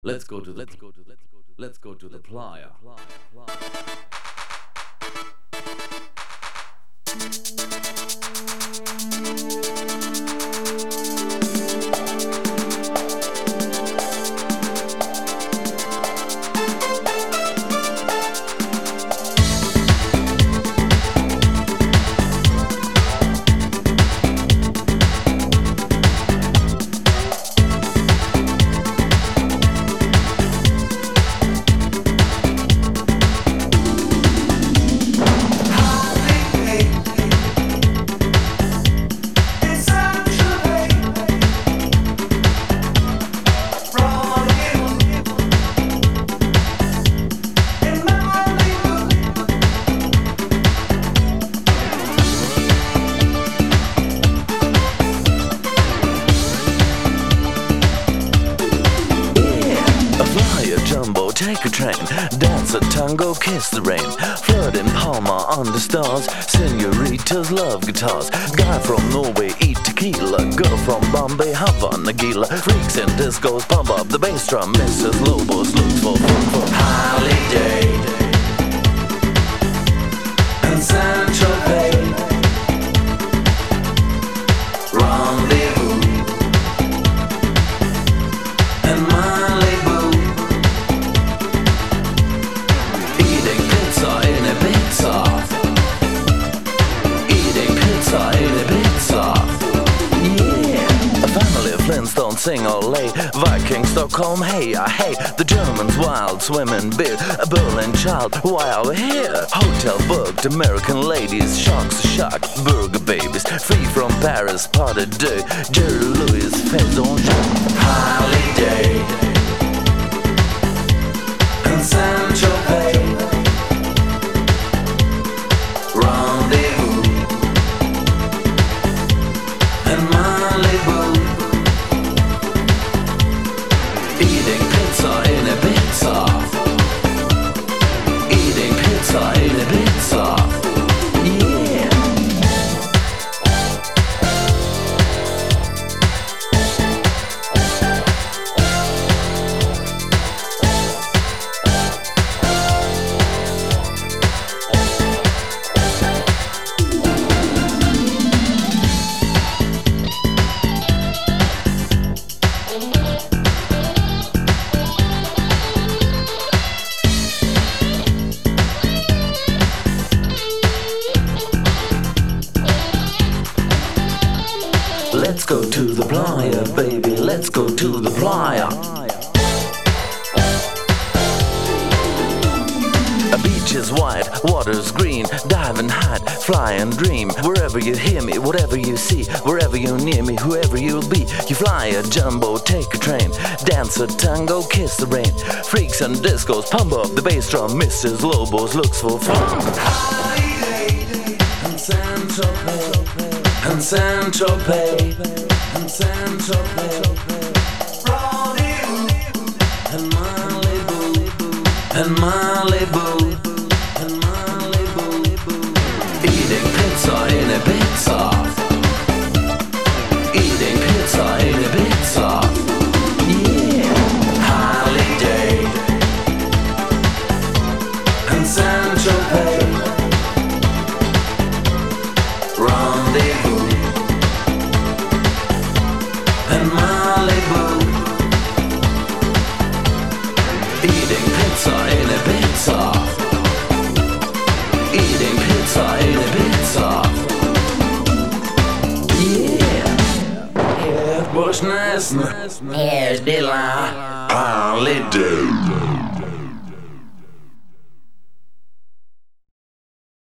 let's go to the playa. Take a train, dance a tango, kiss the rain. Flood in Palma under stars, senoritas love guitars. Guy from Norway eat tequila, girl from Bombay Havana Nagila. Freaks and discos pump up the bass drum. Mrs. Lobos looks for holiday and Sancho Bay. Rendezvous and Malibu. Flintstones sing ole, Viking, Stockholm, hey, hey. The Germans wild, swimming beer. A Berlin child, why are we here? Hotel booked, American ladies, sharks a shark, burger babies. Free from Paris, pas de deux. Jerry Lewis, faisons holiday and Sancho Bay. Rendezvous and Malibu. Eating pizza in Ibiza. Eating pizza in Ibiza. Yeah. Let's go to the playa, baby, let's go to the playa. A beach is wide, water's green. Dive and hide, fly and dream. Wherever you hear me, whatever you see, wherever you're near me, whoever you'll be. You fly a jumbo, take a train, dance a tango, kiss the rain. Freaks and discos, pump up the bass drum. Mrs. Lobos looks for fun. And Sancho Bay, and Sancho Bay, and Sancho Bay. And Malibu, and Malibu, and Malibu. Eating pizza in Ibiza. Eating pizza in Ibiza. Yeah. Holiday and Sancho Bay. Rendezvous and Malibu. Eating pizza in Ibiza. Eating pizza in Ibiza. Yeah. Here's Bushnesson. Here's Dilla. Holiday.